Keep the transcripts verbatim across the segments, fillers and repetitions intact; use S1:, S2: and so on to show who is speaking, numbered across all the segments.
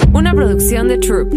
S1: una producción de Troop.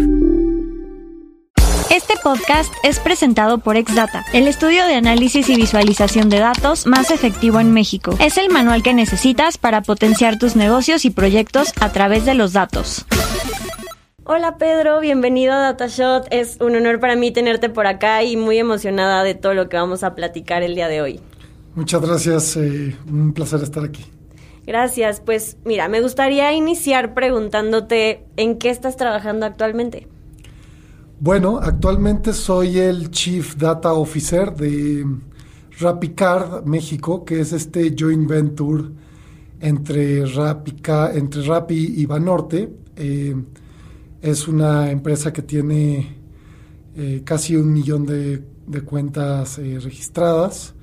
S2: Este podcast es presentado por Exdata, el estudio de análisis y visualización de datos más efectivo en México. Es el manual que necesitas para potenciar tus negocios y proyectos a través de los datos.
S3: Hola Pedro, bienvenido a DataShot. Es un honor para mí tenerte por acá y muy emocionada de todo lo que vamos a platicar el día de hoy.
S4: Muchas gracias, eh, un placer estar aquí.
S3: Gracias, pues mira, me gustaría iniciar preguntándote ¿en qué estás trabajando actualmente?
S4: Bueno, actualmente soy el Chief Data Officer de RappiCard México, que es este joint venture entre Rappi, entre Rappi y Banorte. Eh, es una empresa que tiene eh, casi un millón de, de cuentas eh, registradas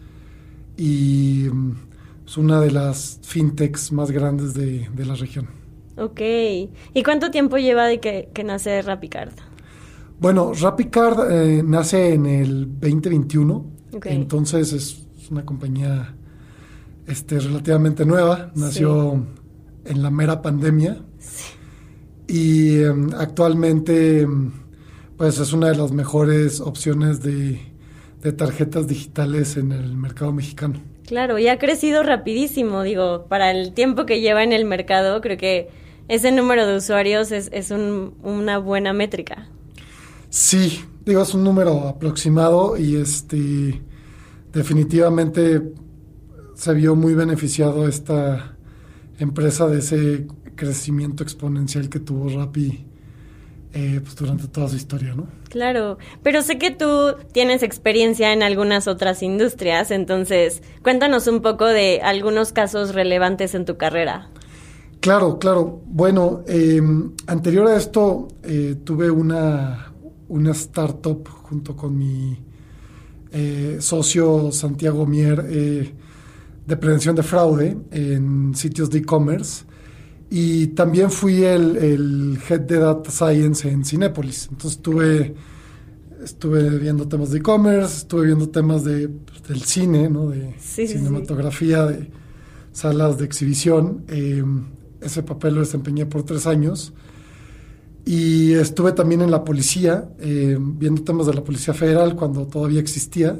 S4: y es una de las fintechs más grandes de, de la región.
S3: Ok. ¿Y cuánto tiempo lleva de que, que nace RappiCard?
S4: Bueno, RappiCard eh, nace en el veinte veintiuno, okay. Entonces es una compañía este, relativamente nueva, nació sí. en la mera pandemia sí. y eh, actualmente pues es una de las mejores opciones de, de tarjetas digitales en el mercado mexicano.
S3: Claro, y ha crecido rapidísimo, digo, para el tiempo que lleva en el mercado, creo que ese número de usuarios es, es un, una buena métrica.
S4: Sí, digo, es un número aproximado y este definitivamente se vio muy beneficiado esta empresa de ese crecimiento exponencial que tuvo Rappi eh, pues durante toda su historia, ¿no?
S3: Claro, pero sé que tú tienes experiencia en algunas otras industrias, entonces cuéntanos un poco de algunos casos relevantes en tu carrera.
S4: Claro, claro. Bueno, eh, anterior a esto eh, tuve una... una startup junto con mi eh, socio Santiago Mier eh, de prevención de fraude en sitios de e-commerce y también fui el, el head de Data Science en Cinépolis. Entonces estuve, estuve viendo temas de e-commerce, estuve viendo temas de, pues, del cine, ¿no? de
S3: sí,
S4: cinematografía, sí. de salas de exhibición. Eh, ese papel lo desempeñé por tres años. Y estuve también en la policía, eh, viendo temas de la Policía Federal cuando todavía existía.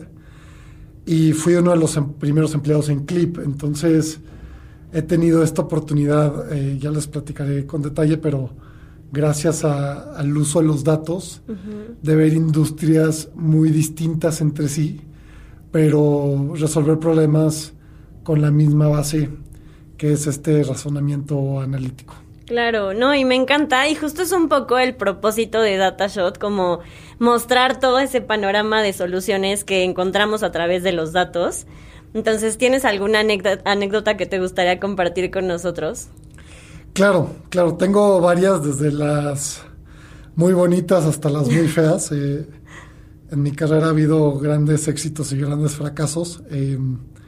S4: Y fui uno de los em- primeros empleados en Clip. Entonces, he tenido esta oportunidad, eh, ya les platicaré con detalle, pero gracias a, al uso de los datos, uh-huh. de ver industrias muy distintas entre sí, pero resolver problemas con la misma base, que es este razonamiento analítico.
S3: Claro, no, y me encanta, y justo es un poco el propósito de DataShot, como mostrar todo ese panorama de soluciones que encontramos a través de los datos. Entonces, ¿tienes alguna anécdota, anécdota que te gustaría compartir con nosotros?
S4: Claro, claro, tengo varias, desde las muy bonitas hasta las muy feas. Eh, en mi carrera ha habido grandes éxitos y grandes fracasos. Eh,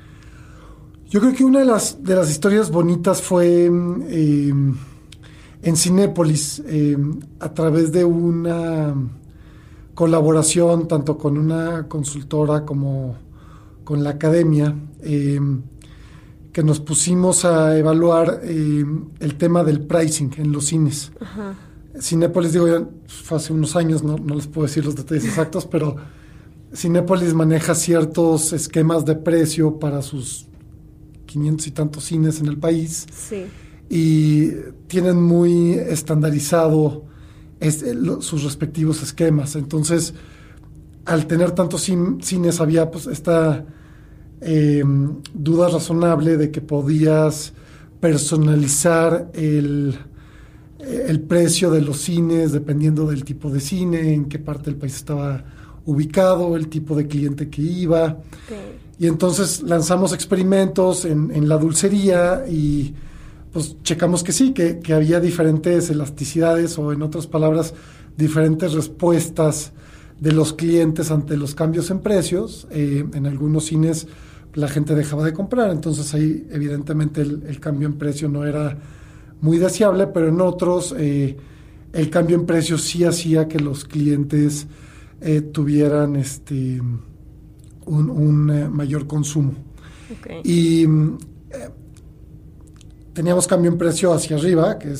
S4: yo creo que una de las, de las historias bonitas fue... Eh, en Cinépolis, eh, a través de una colaboración tanto con una consultora como con la academia, eh, que nos pusimos a evaluar eh, el tema del pricing en los cines. Ajá. Cinépolis, digo, ya fue hace unos años, no, no les puedo decir los detalles exactos, pero Cinépolis maneja ciertos esquemas de precio para sus quinientos y tantos cines en el país.
S3: Sí.
S4: Y tienen muy estandarizado es, lo, sus respectivos esquemas. Entonces, al tener tantos cin, cines, había pues esta eh, duda razonable de que podías personalizar el, el precio de los cines dependiendo del tipo de cine, en qué parte del país estaba ubicado, el tipo de cliente que iba. Okay. Y entonces lanzamos experimentos en, en la dulcería y... pues checamos que sí, que, que había diferentes elasticidades o, en otras palabras, diferentes respuestas de los clientes ante los cambios en precios. Eh, en algunos cines la gente dejaba de comprar, entonces ahí evidentemente el, el cambio en precio no era muy deseable, pero en otros eh, el cambio en precio sí hacía que los clientes eh, tuvieran este un, un eh, mayor consumo. Okay. Y... Eh, teníamos cambio en precio hacia arriba, que es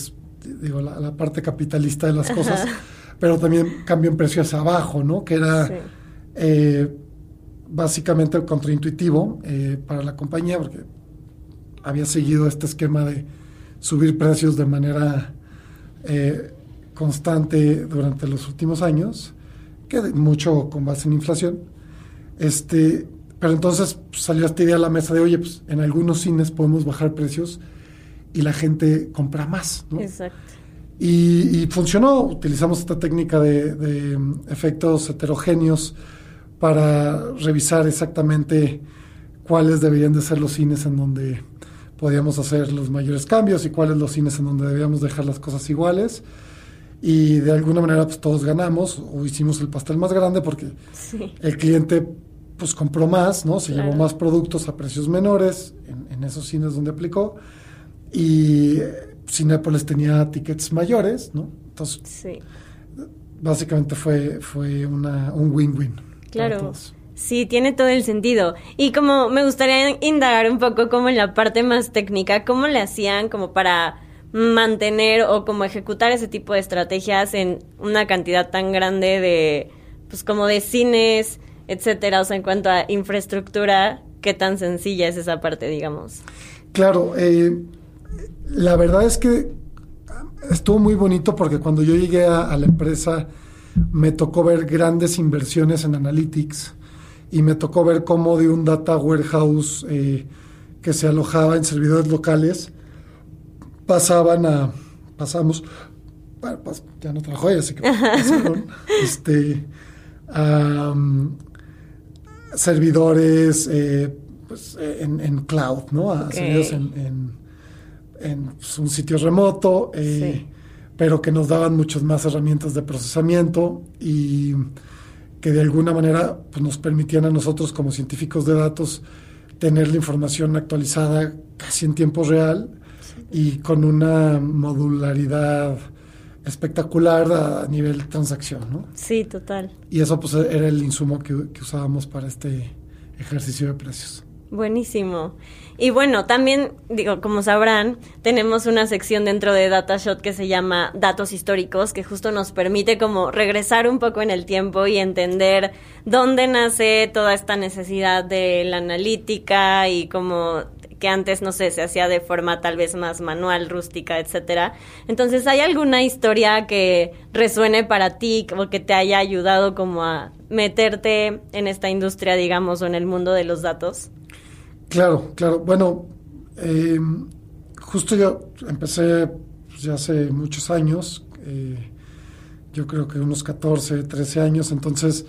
S4: digo, la, la parte capitalista de las cosas, ajá, pero también cambió en precio hacia abajo, ¿no? Que era sí. eh, básicamente contraintuitivo eh, para la compañía, porque había seguido este esquema de subir precios de manera eh, constante durante los últimos años, que mucho con base en inflación. Este, pero entonces pues, salió esta idea a la mesa de, oye, pues en algunos cines podemos bajar precios y la gente compra más, ¿no?
S3: Exacto.
S4: Y, y funcionó. Utilizamos esta técnica de, de efectos heterogéneos para revisar exactamente cuáles deberían de ser los cines en donde podíamos hacer los mayores cambios y cuáles los cines en donde debíamos dejar las cosas iguales. Y de alguna manera pues todos ganamos o hicimos el pastel más grande porque sí. el cliente pues compró más, ¿no? Se claro. llevó más productos a precios menores en, en esos cines donde aplicó y Cinépolis tenía tickets mayores, ¿no? Entonces sí. básicamente fue, fue una, un win-win.
S3: Claro. Sí, tiene todo el sentido. Y como me gustaría indagar un poco como en la parte más técnica, ¿cómo le hacían como para mantener o como ejecutar ese tipo de estrategias en una cantidad tan grande de, pues como de cines, etcétera? O sea, en cuanto a infraestructura, ¿qué tan sencilla es esa parte, digamos?
S4: Claro, eh, la verdad es que estuvo muy bonito porque cuando yo llegué a, a la empresa me tocó ver grandes inversiones en Analytics y me tocó ver cómo de un data warehouse eh, que se alojaba en servidores locales pasaban a, pasamos, bueno, pues ya no trabajó ella, así que pasaron, este, a um, servidores eh, pues, en, en cloud, ¿no? A okay. servidores en, en, en pues, un sitio remoto, eh, sí. pero que nos daban muchas más herramientas de procesamiento y que de alguna manera pues, nos permitían a nosotros como científicos de datos tener la información actualizada casi en tiempo real y con una modularidad espectacular a nivel de transacción, ¿no?
S3: Sí, total.
S4: Y eso pues era el insumo que, que usábamos para este ejercicio de precios.
S3: Buenísimo. Y bueno, también, digo, como sabrán, tenemos una sección dentro de DataShot que se llama Datos Históricos, que justo nos permite como regresar un poco en el tiempo y entender dónde nace toda esta necesidad de la analítica y como que antes, no sé, se hacía de forma tal vez más manual, rústica, etcétera. Entonces, ¿hay alguna historia que resuene para ti o que te haya ayudado como a meterte en esta industria, digamos, o en el mundo de los datos?
S4: Claro, claro. Bueno, eh, justo yo empecé pues, ya hace muchos años, eh, yo creo que unos catorce, trece años, entonces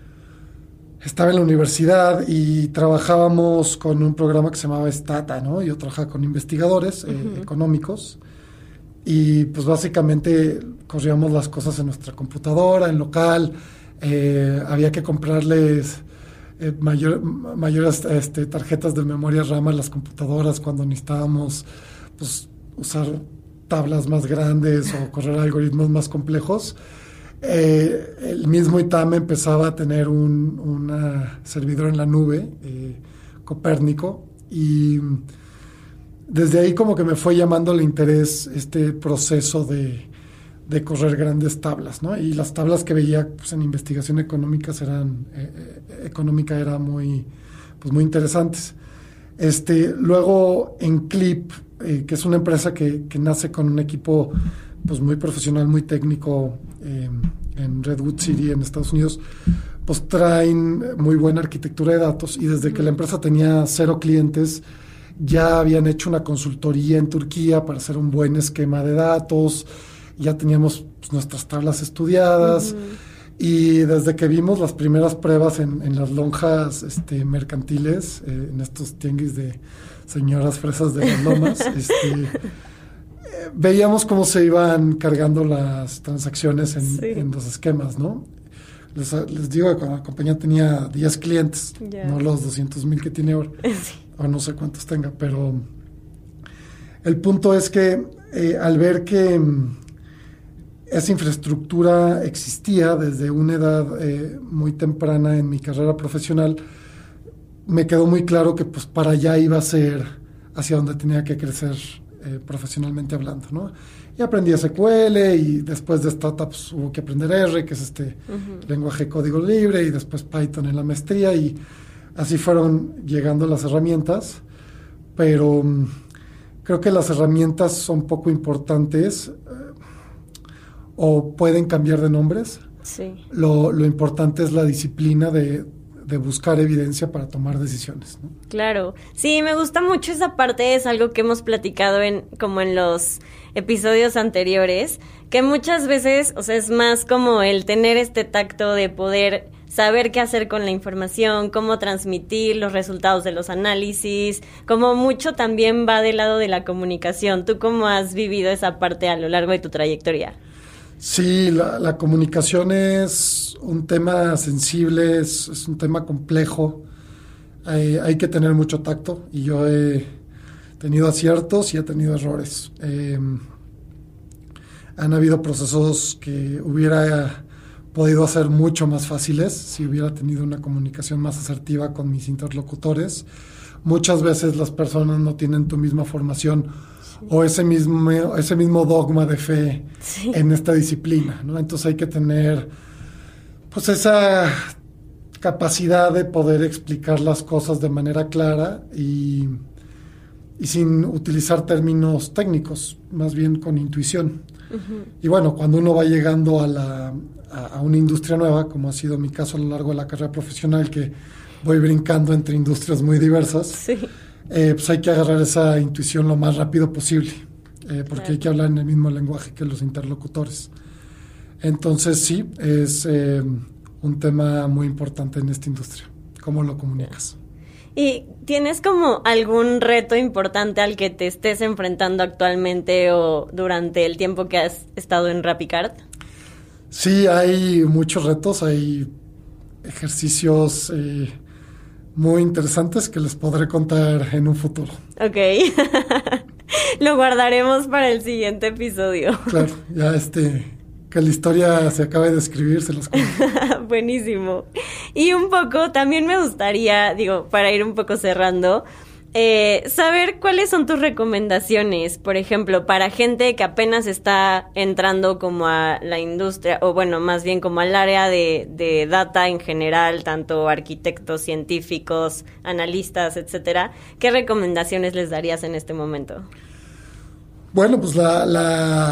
S4: estaba en la universidad y trabajábamos con un programa que se llamaba Stata, ¿no? Yo trabajaba con investigadores eh, uh-huh. económicos y pues básicamente corríamos las cosas en nuestra computadora, en local, eh, había que comprarles eh, mayor, mayores este, tarjetas de memoria RAM a las computadoras cuando necesitábamos pues, usar tablas más grandes o correr algoritmos más complejos. Eh, el mismo ITAM empezaba a tener un una servidor en la nube, eh, Copérnico, y desde ahí como que me fue llamando el interés este proceso de, de correr grandes tablas, ¿no? Y las tablas que veía pues, en investigación económica eran, eh, eh, económica era muy, pues, muy interesantes. Este, luego en Clip, eh, que es una empresa que, que nace con un equipo pues muy profesional, muy técnico eh, en Redwood City, en Estados Unidos, pues traen muy buena arquitectura de datos y desde que la empresa tenía cero clientes ya habían hecho una consultoría en Turquía para hacer un buen esquema de datos, ya teníamos pues, nuestras tablas estudiadas uh-huh. y desde que vimos las primeras pruebas en, en las lonjas este, mercantiles, eh, en estos tianguis de señoras fresas de las lomas, este veíamos cómo se iban cargando las transacciones en, sí. en los esquemas, ¿no? Les, les digo que cuando la compañía tenía diez clientes, yeah. no los doscientos mil que tiene ahora, sí. o no sé cuántos tenga, pero el punto es que eh, al ver que mm, esa infraestructura existía desde una edad eh, muy temprana en mi carrera profesional, me quedó muy claro que pues para allá iba a ser hacia donde tenía que crecer eh, profesionalmente hablando, ¿no? Y aprendí S Q L y después de startups hubo que aprender R, que es este uh-huh. lenguaje de código libre, y después Python en la maestría, y así fueron llegando las herramientas, pero um, creo que las herramientas son poco importantes eh, o pueden cambiar de nombres.
S3: Sí.
S4: Lo, lo importante es la disciplina de, de buscar evidencia para tomar decisiones, ¿no?
S3: Claro. Sí, me gusta mucho esa parte, es algo que hemos platicado en como en los episodios anteriores, que muchas veces, o sea, es más como el tener este tacto de poder saber qué hacer con la información, cómo transmitir los resultados de los análisis, como mucho también va del lado de la comunicación. ¿Tú cómo has vivido esa parte a lo largo de tu trayectoria?
S4: Sí, la, la comunicación es un tema sensible, es, es un tema complejo. Hay, hay que tener mucho tacto, y yo he tenido aciertos y he tenido errores. Eh, han habido procesos que hubiera podido hacer mucho más fáciles si hubiera tenido una comunicación más asertiva con mis interlocutores. Muchas veces las personas no tienen tu misma formación o ese mismo, ese mismo dogma de fe sí. en esta disciplina, ¿no? Entonces hay que tener pues esa capacidad de poder explicar las cosas de manera clara y, y sin utilizar términos técnicos, más bien con intuición. Uh-huh. Y bueno, cuando uno va llegando a, la, a, a una industria nueva, como ha sido mi caso a lo largo de la carrera profesional, que voy brincando entre industrias muy diversas,
S3: sí.
S4: eh, pues hay que agarrar esa intuición lo más rápido posible, eh, porque claro. hay que hablar en el mismo lenguaje que los interlocutores. Entonces sí, es eh, un tema muy importante en esta industria, cómo lo comunicas.
S3: ¿Y tienes como algún reto importante al que te estés enfrentando actualmente o durante el tiempo que has estado en RappiCard?
S4: Sí, hay muchos retos, hay ejercicios eh, muy interesantes que les podré contar en un futuro.
S3: Ok, lo guardaremos para el siguiente episodio.
S4: Claro, ya este... que la historia se acabe de escribir, se las cuento.
S3: Buenísimo. Y un poco, también me gustaría, digo, para ir un poco cerrando, eh, saber cuáles son tus recomendaciones, por ejemplo, para gente que apenas está entrando como a la industria, o bueno, más bien como al área de, de data en general, tanto arquitectos, científicos, analistas, etcétera. ¿Qué recomendaciones les darías en este momento?
S4: Bueno, pues la... la...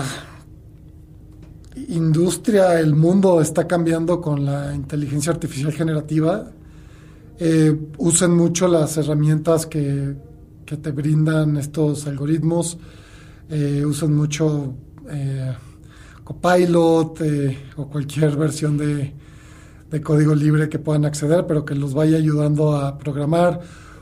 S4: industria, el mundo está cambiando con la inteligencia artificial generativa. Eh, usen mucho las herramientas que, que te brindan estos algoritmos. Eh, usen mucho eh, Copilot eh, o cualquier versión de, de código libre que puedan acceder, pero que los vaya ayudando a programar.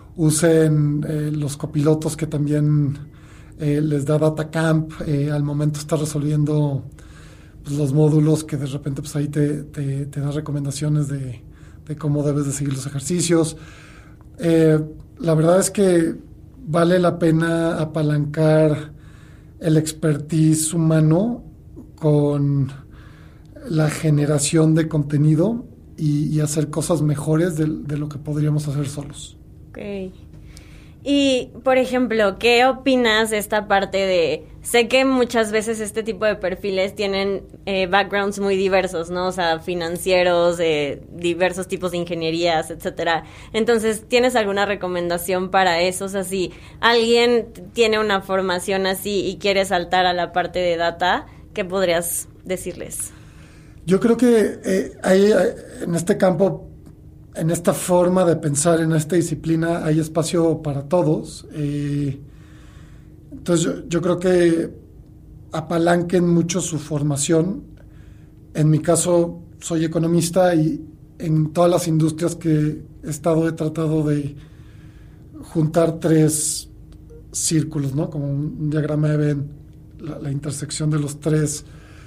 S4: Usen eh, los copilotos que también eh, les da DataCamp. Eh, al momento está resolviendo pues, los módulos que de repente pues ahí te, te, te da recomendaciones de, de cómo debes de seguir los ejercicios. Eh, la verdad es que vale la pena apalancar el expertise humano con la generación de contenido y, y hacer cosas mejores de, de lo que podríamos hacer solos.
S3: Ok. Y, por ejemplo, ¿qué opinas de esta parte de... Sé que muchas veces este tipo de perfiles tienen eh, backgrounds muy diversos, ¿no? O sea, financieros, eh, diversos tipos de ingenierías, etcétera. Entonces, ¿tienes alguna recomendación para eso? O sea, si alguien tiene una formación así y quiere saltar a la parte de data, ¿qué podrías decirles?
S4: Yo creo que eh, hay, en este campo... en esta forma de pensar, en esta disciplina, hay espacio para todos. Eh, entonces, yo, yo creo que apalanquen mucho su formación. En mi caso, soy economista y en todas las industrias que he estado, he tratado de juntar tres círculos, ¿no? Como un diagrama de Venn, la, la intersección de los tres,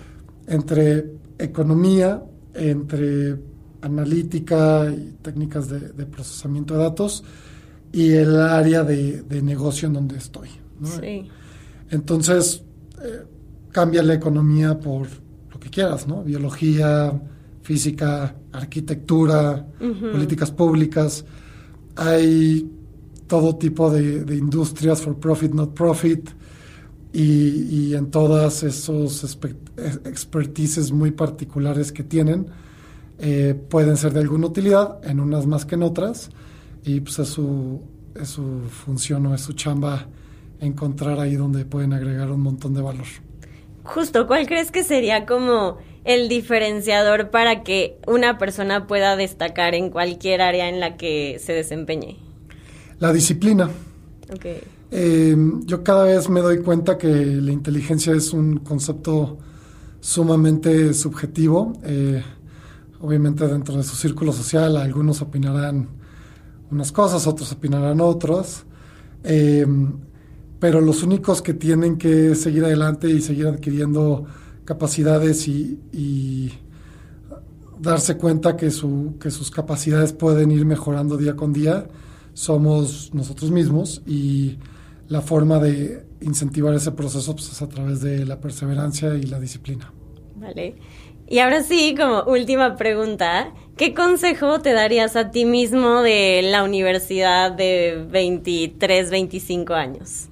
S4: entre economía, entre analítica y técnicas de, de procesamiento de datos y el área de, de negocio en donde estoy, ¿no?
S3: Sí.
S4: Entonces, eh, cambia la economía por lo que quieras, ¿no? Biología, física, arquitectura, uh-huh. políticas públicas. Hay todo tipo de, de industrias for profit, not profit. y, y en todas esos expertises muy particulares que tienen, eh, pueden ser de alguna utilidad, en unas más que en otras, y pues es su, es su función o es su chamba encontrar ahí donde pueden agregar un montón de valor.
S3: Justo, ¿cuál crees que sería como el diferenciador para que una persona pueda destacar en cualquier área en la que se desempeñe?
S4: La disciplina.
S3: Okay.
S4: Eh, yo cada vez me doy cuenta que la inteligencia es un concepto sumamente subjetivo. Eh, obviamente dentro de su círculo social algunos opinarán unas cosas, otros opinarán otras. Eh, pero los únicos que tienen que seguir adelante y seguir adquiriendo capacidades y, y darse cuenta que, su, que sus capacidades pueden ir mejorando día con día somos nosotros mismos, y la forma de incentivar ese proceso pues, es a través de la perseverancia y la disciplina.
S3: Vale. Y ahora sí, como última pregunta, ¿qué consejo te darías a ti mismo de la universidad de veintitrés, veinticinco años?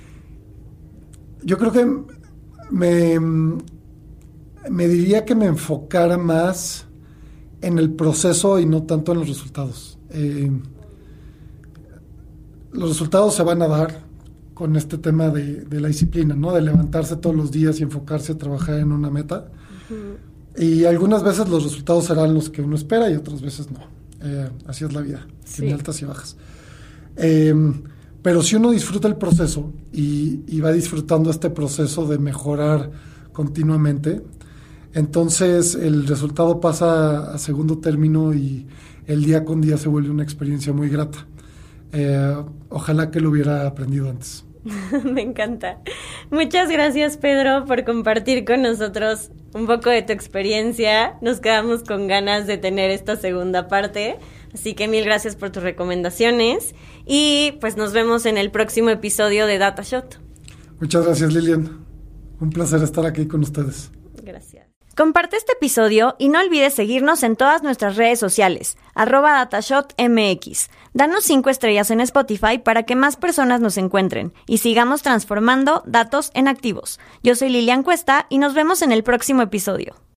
S4: Yo creo que me, me diría que me enfocara más en el proceso y no tanto en los resultados. Eh, los resultados se van a dar con este tema de, de la disciplina, ¿no? De levantarse todos los días y enfocarse a trabajar en una meta. Uh-huh. Y algunas veces los resultados serán los que uno espera y otras veces no. Eh, así es la vida, sí. Tiene altas y bajas. Eh, pero si uno disfruta el proceso y, y va disfrutando este proceso de mejorar continuamente, entonces el resultado pasa a segundo término y el día con día se vuelve una experiencia muy grata. Eh, ojalá que lo hubiera aprendido antes.
S3: Me encanta. Muchas gracias, Pedro, por compartir con nosotros un poco de tu experiencia. Nos quedamos con ganas de tener esta segunda parte, así que mil gracias por tus recomendaciones y pues nos vemos en el próximo episodio de DataShot.
S4: Muchas gracias, Lilian. Un placer estar aquí con ustedes.
S3: Gracias.
S2: Comparte este episodio y no olvides seguirnos en todas nuestras redes sociales, arroba datashotmx. Danos cinco estrellas en Spotify para que más personas nos encuentren y sigamos transformando datos en activos. Yo soy Lilian Cuesta y nos vemos en el próximo episodio.